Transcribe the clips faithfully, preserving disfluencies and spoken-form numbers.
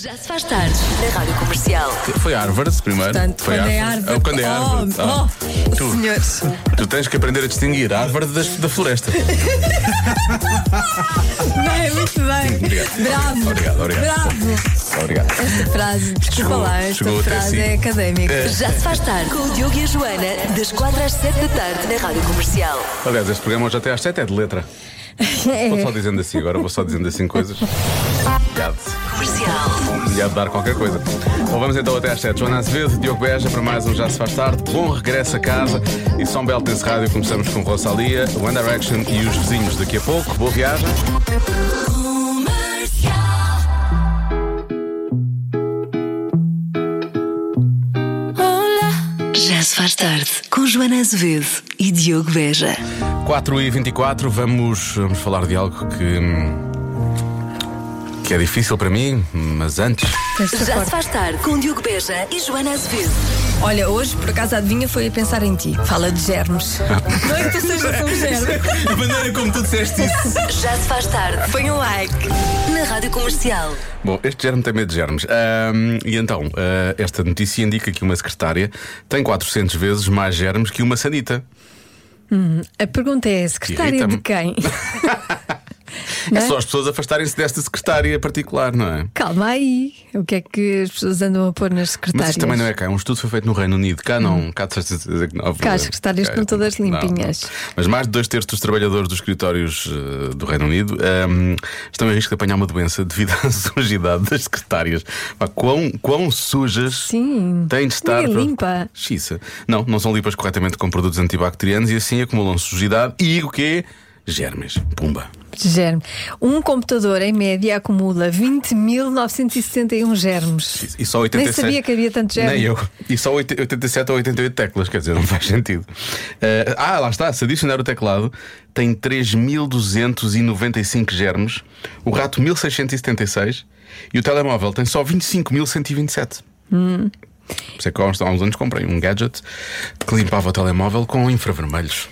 Já se faz tarde na Rádio Comercial. Foi Harvard primeiro. Portanto, foi quando é Harvard. Harvard. Oh, quando é Harvard. Oh, Ah. oh, Tu- senhores. Tu tens que aprender a distinguir a Harvard das- da floresta. Bem, muito bem. Obrigado. Bravo. Obrigado, obrigado. Bravo. Obrigado. Esta frase, desculpa Chegou- lá, esta chegou até frase si. é académica. Já se faz tarde com o Diogo e a Joana, das quatro às sete da tarde na Rádio Comercial. Aliás, este programa hoje até às sete é de letra. Vou só dizendo assim, agora vou só dizendo assim coisas. Obrigado. Comercial. Ia dar qualquer coisa. Bom, vamos então até às sete. Joana Azevedo, Diogo Beja, para mais um Já Se Faz Tarde. Bom regresso a casa. E São Belo desse rádio. Começamos com Rosalia, One Direction e os vizinhos. Daqui a pouco, boa viagem. Já se faz tarde com Joana Azevedo e Diogo Beja. quatro e vinte e quatro, vamos, vamos falar de algo que. hum, que é difícil para mim, mas antes. Já se faz tarde com Diogo Beja e Joana Azevedo. Olha, hoje, por acaso, a adivinha foi a pensar em ti. Fala de germes. Não é que tu sejas um germe. A maneira como tu disseste isso. Já se faz tarde Põe um like. na Rádio Comercial. Bom, este germe tem medo de germes. Ahm, e então, ah, esta notícia indica que uma secretária tem quatrocentas vezes mais germes que uma sanita. A pergunta é: secretária Irrita-me. de quem? É Não é? só as pessoas afastarem-se desta secretária particular, não é? Calma aí. O que é que as pessoas andam a pôr nas Mas secretárias? isto também não é cá. Um estudo foi feito no Reino Unido. Cá não. Cá de certeza que não. Cá as secretárias estão todas Não, não. limpinhas. Mas mais de dois terços dos trabalhadores dos escritórios eh, do Reino Unido ehm, estão em risco de apanhar uma doença devido à sujidade das secretárias. Pá, quão, quão sujas Sim. têm de estar. Ninguém limpa. Xiça. Não, não são limpas corretamente com produtos antibacterianos e assim acumulam sujidade e o quê? Germes. Pumba. Germe. Um computador, em média, acumula vinte mil novecentos e setenta e um germes. E só oitenta e Nem sete... sabia que havia tanto germe. Nem eu. E só oitenta e sete ou oitenta e oito teclas, quer dizer, não faz sentido. Eh, ah, lá está. Se adicionar o teclado, tem três mil duzentos e noventa e cinco germes, o rato mil seiscentos e setenta e seis e o telemóvel tem só vinte e cinco mil cento e vinte e sete. Hum. Por isso é que há uns há uns anos comprei um gadget que limpava o telemóvel com infravermelhos.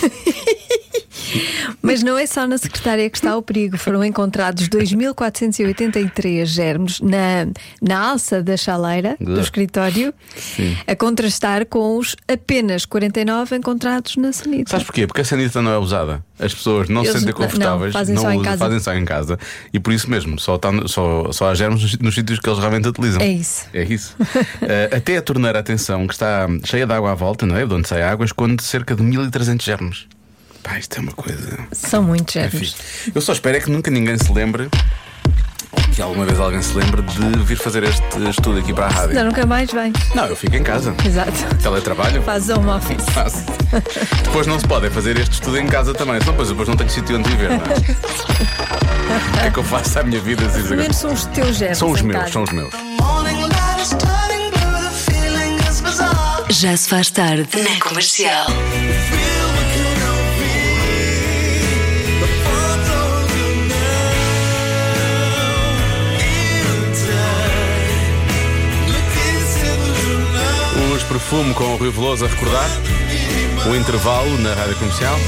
Mas não é só na secretária que está o perigo. Foram encontrados dois mil quatrocentos e oitenta e três germes na, na alça da chaleira do Ugh. escritório, a contrastar com os apenas quarenta e nove encontrados na sanita. Sabes porquê? Porque a sanita não é usada. As pessoas não se Eles sentem não- confortáveis, não, fazem só em usam, casa. fazem só em casa. E por isso mesmo, só, tá, no- só, só há germes nos, nos sítios que eles realmente utilizam. É isso. É isso. Eh, até a torneira, atenção, que está cheia de água à volta, não é? De onde sai a água, esconde cerca de mil e trezentos germes. Pá, isto é uma coisa. São muitos É germes. fixe. Eu só espero é que nunca ninguém se lembre, ou que alguma vez alguém se lembre de vir fazer este estudo aqui para a rádio. Não, nunca mais vem. Não, eu fico em casa. Exato. Teletrabalho. Faz home office. Faço. Depois não se pode é fazer este estudo em casa também. Senão depois, depois não tenho sítio onde viver, não é? O que é que eu faço à minha vida? assim, Pelo menos são os teus germes. São os em meus, casa. são os meus. Já se faz tarde na Comercial. Os Perfume com o Rui Veloso a recordar o intervalo na rádio comercial.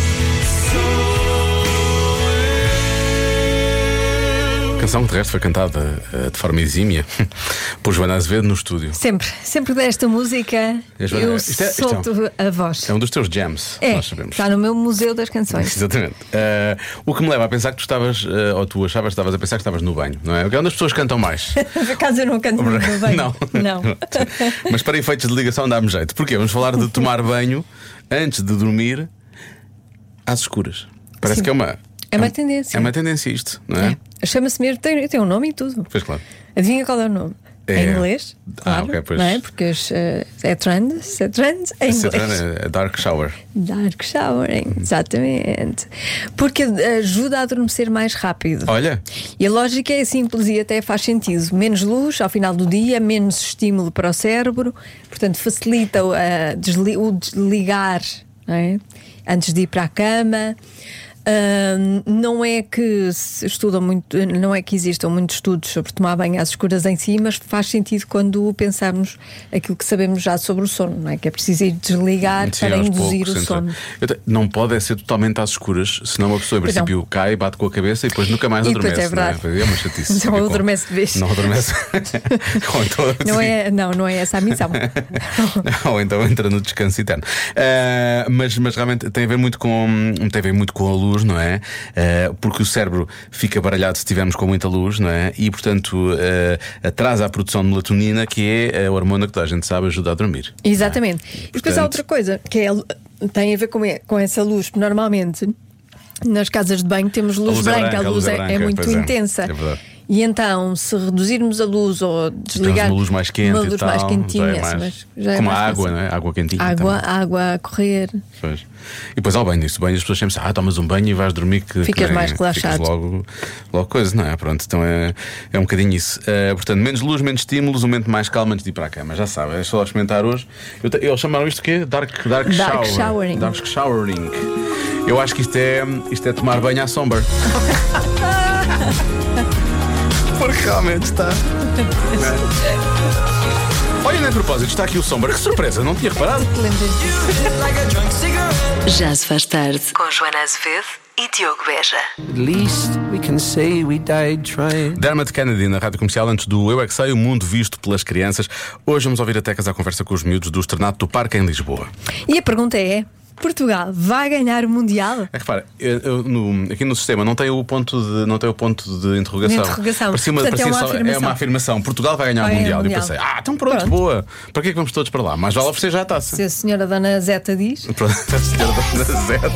A canção que de resto foi cantada eh, de forma exímia por Joana Azevedo no estúdio. Sempre, sempre desta música É, Joana, eu isto é- isto é- solto a voz. É um dos teus jams, É, nós sabemos. está no meu museu das canções. Exatamente. Eh, o que me leva a pensar que tu estavas, eh, ou tu achavas que estavas a pensar que estavas no banho, não é? Porque é onde as pessoas cantam mais. Por acaso eu não canto muito bem. Não. Não. Mas para efeitos de ligação dá-me jeito. Porquê? Vamos falar de tomar banho antes de dormir às escuras. Parece Sim. que é uma. É uma tendência. É uma tendência isto, não é? É. Chama-se mesmo, tem, tem um nome e tudo. Pois claro. Adivinha qual é o nome? É. Em inglês? Ah, Claro, ok, pois. não é? Porque os, eh, é trend, se é trend em Esse inglês. é é dark shower. Dark showering, exatamente. Porque ajuda a adormecer mais rápido. Olha, E a lógica é simples e até faz sentido. Menos luz ao final do dia, menos estímulo para o cérebro, portanto facilita o, a desli- o desligar, não é? Antes de ir para a cama. Uh, não é que se estudam muito, não é que existam muitos estudos sobre tomar banho às escuras em si, mas faz sentido quando pensamos aquilo que sabemos já sobre o sono, não é? Que é preciso ir desligar Sim, para aos induzir poucos, o sono. Te... Não pode é ser totalmente às escuras, senão uma pessoa, em princípio, não. cai, bate com a cabeça e depois nunca mais e adormece. É verdade. Não é? É uma chatice. Não adormece de vez. Não adormece. então, não, é, não, não é essa a missão. Ou então entra no descanso eterno. Uh, mas, mas realmente tem a ver muito com tem a ver muito com a luz, não é? Uh, porque o cérebro fica baralhado se estivermos com muita luz, não é? E portanto uh, atrasa a produção de melatonina, que é a hormona que toda a gente sabe ajuda a dormir. Exatamente. É? E depois portanto... há outra coisa que é, tem a ver com, com essa luz, que normalmente nas casas de banho temos luz, luz branca, é branca, a luz, a luz é, é, branca, é muito intensa. É verdade. E então, se reduzirmos a luz ou desligar uma luz mais quente, uma luz e tal, mais quentinha, é mais, mas já é como mais a água, fácil. não é? Água quentinha. Água, também. água a correr. Pois. E depois ao banho, isso banho as pessoas sempre dizem, ah, tomas um banho e vais dormir que ficas que nem, mais relaxado. Ficas logo, logo coisa, não é? Pronto, então é, é um bocadinho isso. Uh, portanto, menos luz, menos estímulos, um momento mais calmo antes de ir para a cama. Já sabe, é só experimentar hoje. Eu te, eles chamaram isto o quê? Dark, dark, dark shower. showering. Dark showering. Eu acho que isto é, isto é tomar banho à sombra. Porque realmente está. Olha, nem a propósito, está aqui o Sombra. Que surpresa, não tinha reparado. Já se faz tarde com Joana Azevedo e Diogo Beja. At least we can say we died trying. Dermot Kennedy na Rádio Comercial, antes do Eu É Que Sei, o mundo visto pelas crianças. Hoje vamos ouvir a Tecas à conversa com os miúdos do Externato do Parque em Lisboa. E a pergunta é: Portugal vai ganhar o Mundial? É que repara, eu, eu, no, aqui no sistema não tem o ponto de, não tem o ponto de interrogação. De interrogação. Parecia uma, Portanto, parecia é, uma só, é uma afirmação. Portugal vai ganhar vai o Mundial. mundial. E eu pensei, ah, então pronto, pronto, boa. Para que é que vamos todos para lá? Mas já lá oferecer já a taça. Se a senhora Dona Zeta diz. Pronto, a senhora Dona Zeta.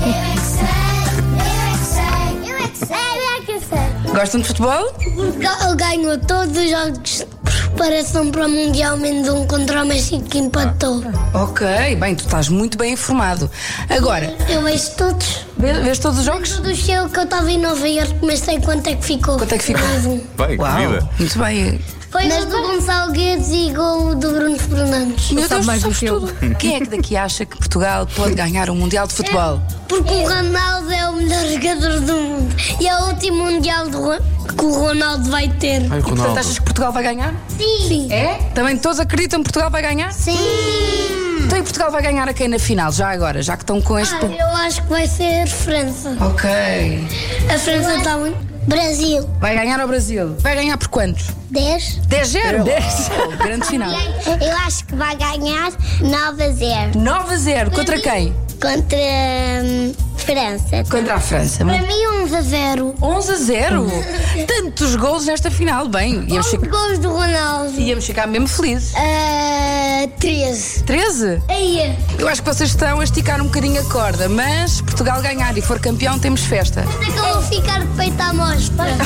Gostam de futebol? Ele ganhou todos os jogos de preparação para o Mundial, menos um contra o México que empatou. Ok, bem, tu estás muito bem informado. Agora, eu vejo todos. Vês, vês todos os jogos? Todos eu que eu estava em Nova Iorque, mas sei quanto é que ficou. Quanto é que ficou? Bem, uau, que vida. Muito bem. Foi mas do Gonçalo Guedes e gol do Bruno Fernandes. Meu Deus, mais sabes tudo. Quem é que daqui acha que Portugal pode ganhar um Mundial de Futebol? É, porque o Ronaldo é o melhor jogador do mundo. E é o último Mundial do, que o Ronaldo vai ter. Ai, e portanto achas que Portugal vai ganhar? Sim. Sim. É? Também todos acreditam que Portugal vai ganhar? Sim. Então e Portugal vai ganhar a quem na final? Já agora, já que estão com este... Ah, eu acho que vai ser França. Ok. A França está muito... Brasil. Vai ganhar ao Brasil. Vai ganhar por quantos? dez. dez zero? dez. Oh, grande final. Eu acho que vai ganhar nove a zero. nove a zero. Contra quem? Contra hum, França. Contra a França. Para mim onze a zero. onze a zero? Tantos gols nesta final. Bem, íamos ficar... gols do Ronaldo. Íamos ficar mesmo felizes. Uh, treze. treze? Aí. Eu acho que vocês estão a esticar um bocadinho a corda, mas se Portugal ganhar e for campeão, temos festa. Até que eu vou ficar de peito à mostra.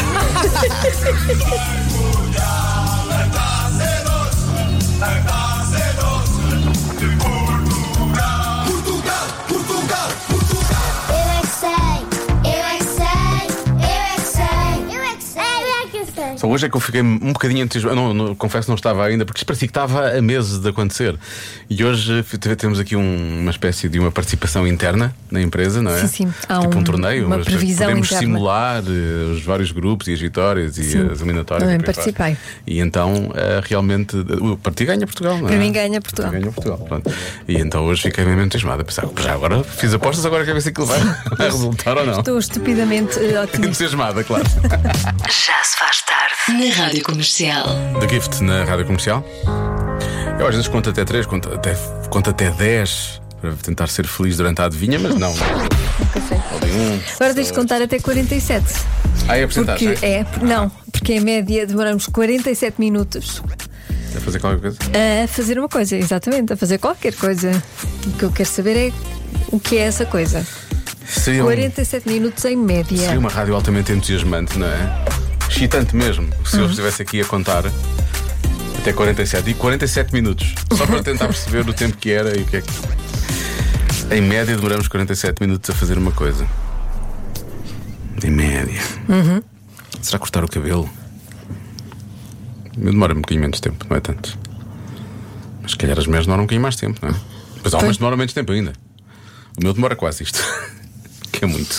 Só hoje é que eu fiquei um bocadinho entusiasmado. Não, não, confesso que não estava ainda, porque isto parecia que estava a meses de acontecer. E hoje temos aqui um, uma espécie de uma participação interna na empresa, não é? Sim, sim. Há tipo um, um torneio. uma mas previsão podemos interna. simular uh, os vários grupos e as vitórias e sim, as eliminatórias. também participei. E então uh, realmente uh, o partido ganha Portugal, não é? Para mim ganha Portugal. Ganha Portugal. Pronto. E então hoje fiquei mesmo entusiasmado a pensar, já agora fiz apostas, agora quero ver se aquilo vai, vai resultar ou não. Estou estupidamente uh, otimista. Entusiasmada, claro. Já se faz tarde na Rádio Comercial. The Gift na Rádio Comercial. Eu às vezes conto até três, conto até, conto até dez para tentar ser feliz durante a adivinha, mas não. Nunca sei. Um, Agora tens de contar até quarenta e sete. Ah, é a porcentagem? Porque é, não, porque em média demoramos quarenta e sete minutos a fazer qualquer coisa? a fazer uma coisa, exatamente, a fazer qualquer coisa. O que eu quero saber é o que é essa coisa. Seria um, quarenta e sete minutos em média. Seria uma rádio altamente entusiasmante, não é? Excitante mesmo. Se uhum. eu estivesse aqui a contar até quarenta e sete. E quarenta e sete minutos. Só para tentar perceber o tempo que era e o que é que. Em média demoramos quarenta e sete minutos a fazer uma coisa. Em média. Uhum. Será cortar o cabelo? Demora um bocadinho menos tempo, não é tanto. Mas se calhar as mulheres demoram um bocadinho mais tempo, não é? Mas homens demoram menos tempo ainda. O meu demora quase isto. Que é muito.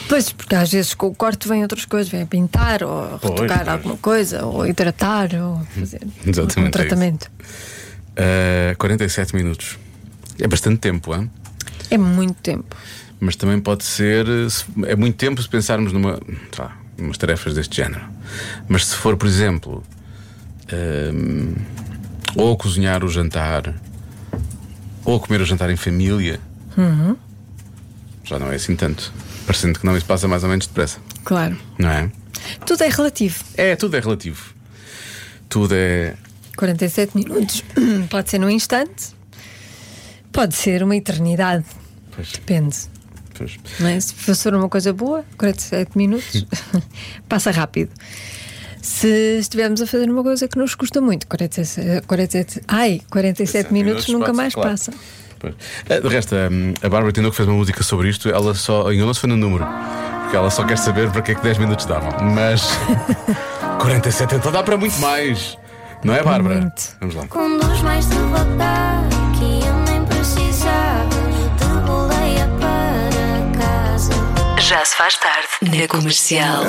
Pois, porque às vezes com o corte vem outras coisas, vem a pintar, ou pois, retocar pois. alguma coisa, ou hidratar, ou fazer Exatamente, um tratamento. É uh, quarenta e sete minutos. É bastante tempo, hein? É muito tempo. Mas também pode ser. É muito tempo se pensarmos numa, tá, umas tarefas deste género. Mas se for, por exemplo, um, ou cozinhar o jantar, ou comer o jantar em família, uhum. já não é assim tanto. Parecendo que não, isso passa mais ou menos depressa. Claro. Não é? Tudo é relativo. É, tudo é relativo. Tudo é. quarenta e sete minutos. Pode ser num instante, pode ser uma eternidade. Pois. Depende. Pois. Não é? Se for uma coisa boa, quarenta e sete minutos passa rápido. Se estivermos a fazer uma coisa que nos custa muito, quarenta e sete, quarenta e sete, ai, quarenta e sete minutos, minutos nunca mais claro. Passa. De resto, a Bárbara Tinoco fez uma música sobre isto. Ela só enganou-se foi no número, porque ela só quer saber para que é que dez minutos davam. Mas quarenta e sete então dá para muito mais, não é, Bárbara? Muito. Vamos lá. Conduz mais devagar, que eu nem precisava de boleia para casa. Já se faz tarde na Comercial.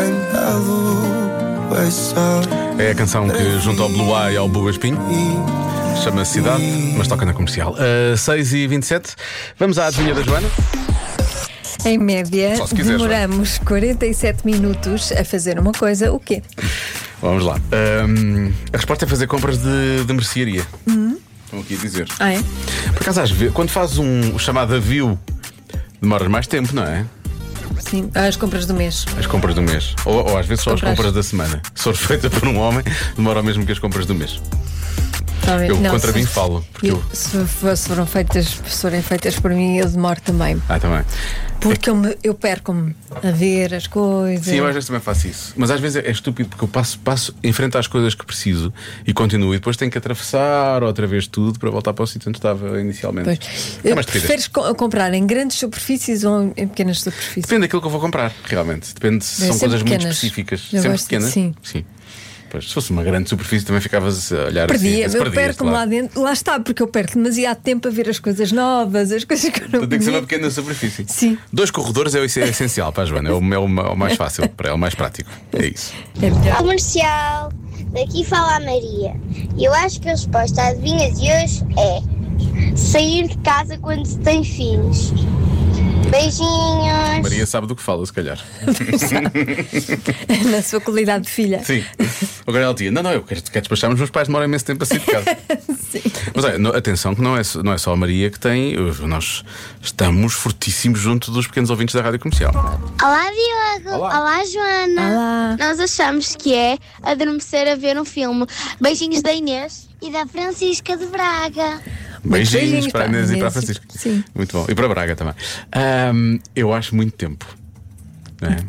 É a canção que junta ao Blue Eye e ao Buga Espinho. Chama-se Cidade, mas toca na Comercial. uh, seis e vinte e sete. Vamos à adivinha da Joana. Em média, quiser, demoramos Joana. quarenta e sete minutos a fazer uma coisa. O quê? Vamos lá. um, A resposta é fazer compras de, de mercearia. Uhum. Estão aqui a dizer. Ah, é? Por acaso, às vezes, quando fazes um chamado avião, demoras mais tempo, não é? Sim, as compras do mês. As compras do mês. Ou, ou às vezes só Compras. as compras da semana. Se for feita por um homem, demora o mesmo que as compras do mês. Talvez. Eu Não, contra se, mim falo. Porque eu, eu... se, for, se forem feitas, se forem feitas por mim, eu demoro também. Ah, também. Porque eu, me, eu perco-me a ver as coisas. Sim, eu às vezes também faço isso. Mas às vezes é, é estúpido porque eu passo, passo em frente às coisas que preciso e continuo. E depois tenho que atravessar outra vez tudo para voltar para o sítio onde estava inicialmente. Pois. É mais Preferes co- comprar em grandes superfícies ou em pequenas superfícies? Depende daquilo que eu vou comprar, realmente. Depende se Deve são ser coisas muito pequenas. específicas. Eu Sempre gosto de- pequenas? sim. Sim. Pois, se fosse uma grande superfície também ficavas a olhar Perdia, assim. eu perco-me lá dentro. Lá está, porque eu perco demasiado tempo a ver as coisas novas, as coisas que eu não Tem que ser uma conheço. pequena superfície. Sim. Dois corredores é, o- é essencial para a Joana. É o, é o- é o mais fácil para ela, o mais prático. É isso. É melhor. Comercial, daqui fala a Maria. Eu acho que a resposta à adivinha de hoje é sair de casa quando se tem filhos. Beijinhos. Maria sabe do que fala, se calhar. Na sua qualidade de filha. Sim. Agora ela dizia: Não, não, eu quero, quero despachar, mas os meus pais demoram imenso tempo a sair de casa. Sim. Mas olha, no- atenção, que não é, não é só a Maria que tem. Nós estamos fortíssimos junto dos pequenos ouvintes da Rádio Comercial. Olá, Diogo. Olá. Olá, Joana. Olá. Nós achamos que é adormecer a ver um filme. Beijinhos da Inês e da Francisca de Braga. Beijinhos, beijinhos para a para a Inês e para a Inês. Francisca. Sim. Muito bom. E para Braga também. Ahm, eu acho muito tempo. Não é?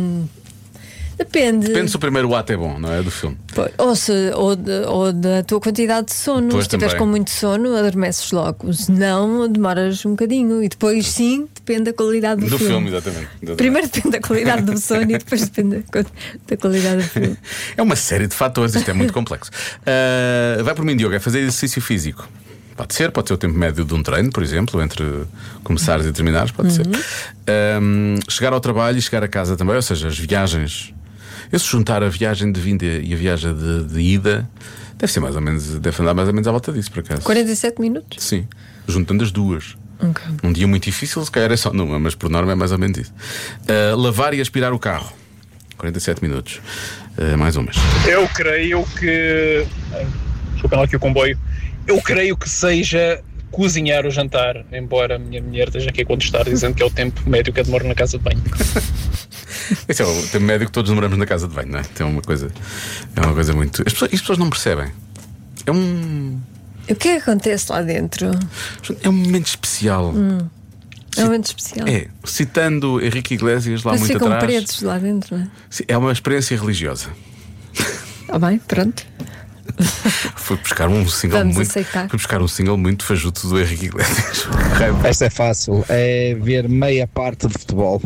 Depende. Depende se o primeiro ato é bom, não é? Do filme. Pô, Ou, se, ou, de- ou da tua quantidade de sono. Pois se estiveres também. com muito sono, adormeces logo. Se não, demoras um bocadinho. E depois, sim, depende da qualidade do, Do filme, exatamente. Exatamente. Primeiro depende da qualidade do sono e depois depende da, co- da qualidade do filme. É uma série de fatores, isto é muito complexo. Ah, vai por mim, Diogo, é fazer exercício físico. Pode ser, pode ser o tempo médio de um treino, por exemplo, entre começares e terminares, pode ser. Ahm, chegar ao trabalho e chegar a casa também, ou seja, as viagens. Eu se juntar a viagem de vinda e a viagem de, de ida, deve ser mais ou menos, deve andar mais ou menos à volta disso, por acaso. quarenta e sete minutos? Sim, juntando as duas. Ok. Um dia muito difícil, se calhar é só numa, mas por norma é mais ou menos isso. Ah, lavar e aspirar o carro, quarenta e sete minutos. Ah, mais umas. Eu creio que. Ai, desculpem lá aqui o comboio. Eu creio que seja cozinhar o jantar, embora a minha mulher esteja aqui a contestar, dizendo que é o tempo médio que eu demoro na casa de banho. Esse é o tempo médio que todos demoramos na casa de banho, não é? Então é uma coisa, é uma coisa muito. As pessoas, as pessoas não percebem. É um. O que é que acontece lá dentro? É um momento especial. É um momento especial. É, citando Henrique Iglesias lá Mas muito ficam atrás. pretos lá dentro, não é? Sim, é uma experiência religiosa. Ah, bem, pronto. Fui buscar um single Vamos muito. aceitar. Fui buscar um single muito fajuto do Henrique Iglesias. Esta é fácil, é ver meia parte de futebol.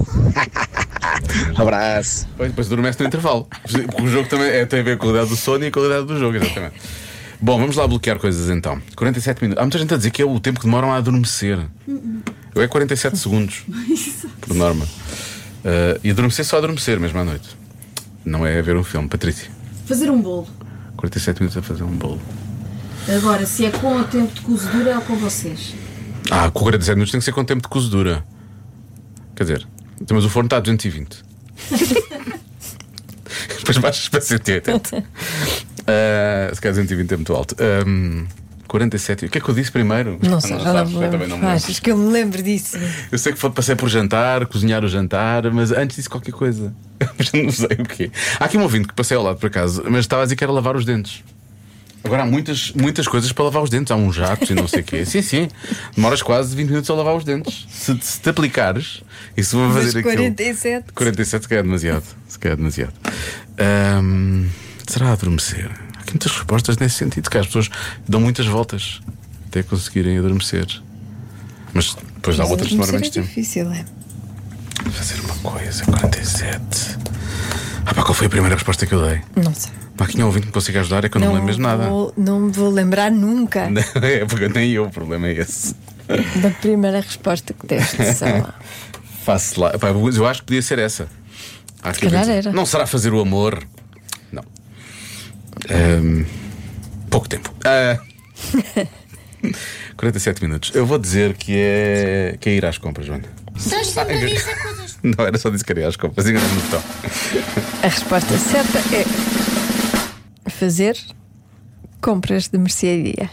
Abraço. Depois, depois adormece no intervalo. Porque o jogo também é, tem a ver com a qualidade do sono e a qualidade do jogo, exatamente. Bom, vamos lá bloquear coisas então. quarenta e sete minutos. Há muita gente a dizer que é o tempo que demoram a adormecer. Eu é quarenta e sete segundos, por norma. Uh, e adormecer só adormecer mesmo à noite. Não é ver um filme. Patrícia. Fazer um bolo. quarenta e sete minutos a fazer um bolo. Agora, se é com o tempo de cozedura ou com vocês? Ah, com quarenta e sete minutos tem que ser com tempo de cozedura. Quer dizer, mas o forno está a duzentos e vinte. Depois baixas para cento e oitenta. uh, Se calhar duzentos e vinte é muito alto. um, quarenta e sete. O que é que eu disse primeiro? Não sei, não, não, sabes, não, eu também não me achas que eu me lembro disso? Eu sei que foi, passei por jantar, cozinhar o jantar, mas antes disse qualquer coisa. Já não sei o quê. Há aqui um ouvinte que passei ao lado por acaso, mas estava a dizer que era lavar os dentes. Agora há muitas, muitas coisas para lavar os dentes. Há um jato e não sei o quê. Sim, sim. Demoras quase vinte minutos a lavar os dentes. Se, se te aplicares, isso vai fazer aquilo. quarenta e sete. quarenta e sete se calhar é demasiado. Se calhar é demasiado. Um, será adormecer? Há aqui muitas respostas nesse sentido, que as pessoas dão muitas voltas até conseguirem adormecer. Mas depois há outras que demoram menos tempo. É difícil, é? Fazer uma coisa, quarenta e sete. Ah, pá, qual foi a primeira resposta que eu dei? Não sei. Pá, quem é ouvinte que me consiga ajudar é que eu não, não me lembro mesmo nada. Não me vou lembrar nunca. Não, é porque nem eu, o problema é esse. Da primeira resposta que deste, sei lá. Faço lá. Pá, eu acho que podia ser essa. Se calhar era. Não será fazer o amor? Não. Um, pouco tempo. Uh, quarenta e sete minutos. Eu vou dizer que é, que é ir às compras, Joana. Estás sempre a dizer coisas. Não, era só dizer que era ir às compras. Enganei-me no botão. A resposta certa é fazer compras de mercearia.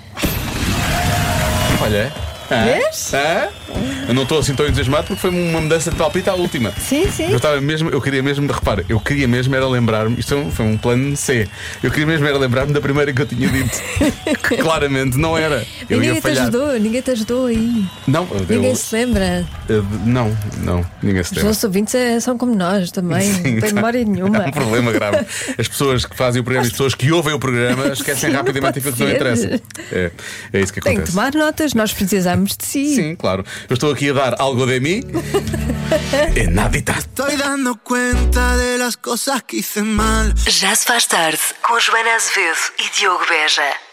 Olha, vês? Ah? Eu não estou assim tão entusiasmado porque foi uma mudança de palpite à última. Sim, sim. Eu estava mesmo, eu queria mesmo, repara, eu queria mesmo era lembrar-me, isto foi um plano C. Eu queria mesmo era lembrar-me da primeira que eu tinha dito. Que claramente não era. Eu ninguém ia te falhar. ajudou, ninguém te ajudou aí. Não, ninguém eu, se lembra. Eu, não, não, ninguém se Os lembra. nossos ouvintes é, são como nós também. Sim, não tem memória nenhuma. É um problema grave. As pessoas que fazem o programa, as pessoas que ouvem o programa, esquecem Sim, rapidamente aquilo que não interessa. É, é isso que tem acontece. que tomar notas, nós precisamos de si. Sim, claro. Eu estou aqui a dar algo de mim. É nadita. Estoy dando cuenta de las cosas que hice mal. Já se faz tarde com Joana Azevedo e Diogo Beja.